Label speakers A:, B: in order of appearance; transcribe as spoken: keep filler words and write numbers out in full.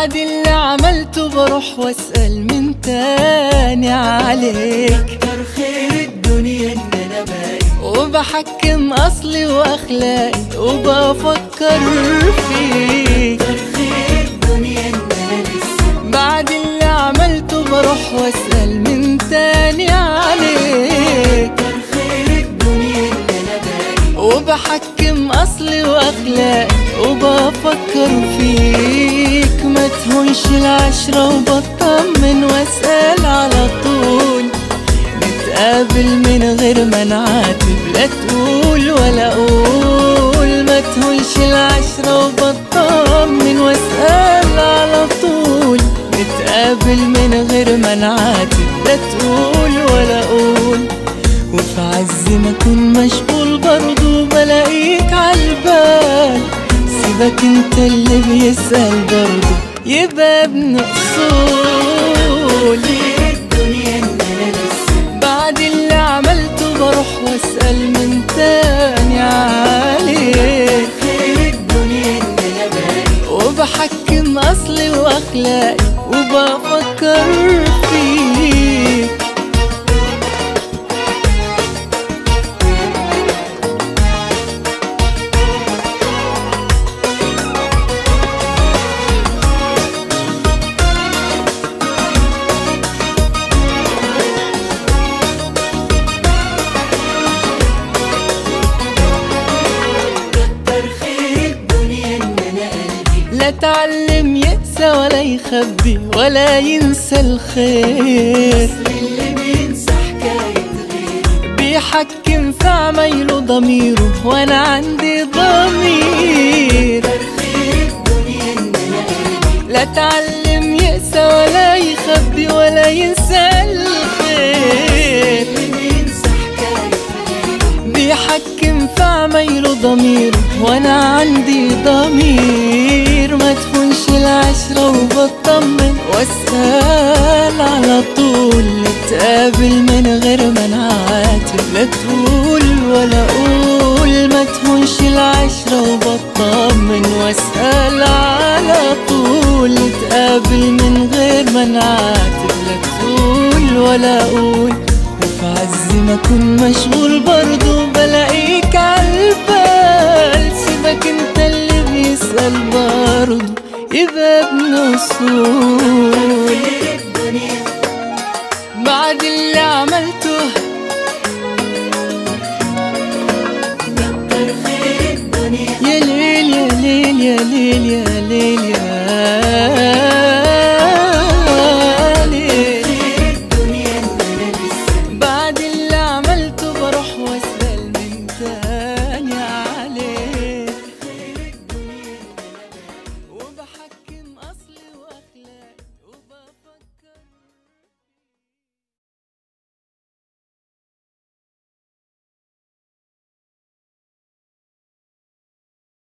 A: بعد اللي عملته بروح واسأل من تاني عليك.
B: كتر خير الدنيا ان انا باقي،
A: وبحكم اصلي واخلاقي وبفكر فيك.
B: كتر خير الدنيا ان انا لسه،
A: بعد اللي عملته بروح واسأل من تاني عليك.
B: كتر خير الدنيا ان انا باقي،
A: وبحكم اصلي واخلاقي وبفكر فيك. ما تهونش العشرة وبطمن واسأل على طول، نتقابل من غير ما نعاتب، لا تقول ولا اقول. ما تهونش العشرة وبطمن واسأل على طول، نتقابل من غير ما نعاتب، لا تقول ولا اقول. وفي عز ما اكون مشغول برضو بلاقيك عالبال، سيبك انت اللي بيسأل برضو يبقى ابن اصول.
B: الدنيا ان انا لسه،
A: بعد اللي عملته بروح واسأل من تاني عليك.
B: خير الدنيا ان انا باقي،
A: وبحكم اصلي واخلاقي وبفكر فيك.
B: كتر خير الدنيا ان انا قلبي،
A: لا تعلم يأسى ولا يخبي ولا ينسى الخير،
B: اللي بينسى حكاية غيري،
A: بيحكم في عمايله ضميره وانا عندي ضمير.
B: كتر خير الدنيا ان انا قلبي،
A: لا تعلم يأسى ولا يخبي ولا ينسى الخير،
B: اللي بينسى حكاية غيري،
A: بيحكم في عمايله ضميره وانا عندي ضمير. ما تخونش العشرة وبطمن واسأل على طول، نتقابل من غير ما نعاتب، لا تقول ولا اقول. ما تخونش العشرة وبطمن واسأل على طول، نتقابل من غير ما نعاتب، لا تقول ولا اقول. وفي عز ما اكون مشغول برضو بلاقيك عالبال، سيبك انت اللي بيسأل برضو يبقى ابن اصول.
B: خير الدنيا،
A: بعد اللي عملته
B: كتر خير الدنيا،
A: يا ليل يا ليل يا ليل يا ليل يا